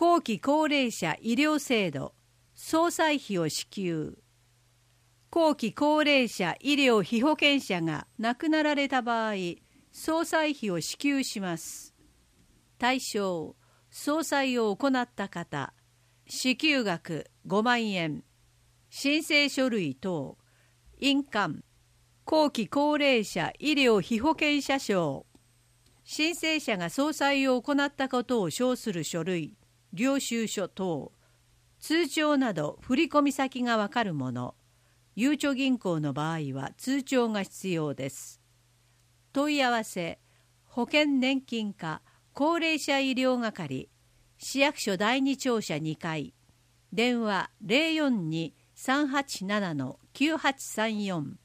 後期高齢者医療制度総裁費を支給。後期高齢者医療被保険者が亡くなられた場合、総裁費を支給します。対象、総裁を行った方、支給額5万円、申請書類等、印鑑、後期高齢者医療被保険者証、申請者が総裁を行ったことを証する書類、領収書等、通帳など振込先がわかるもの、ゆうちょ銀行の場合は通帳が必要です。問い合わせ、保険年金課高齢者医療係、市役所第二庁舎2階、電話 042-387-9834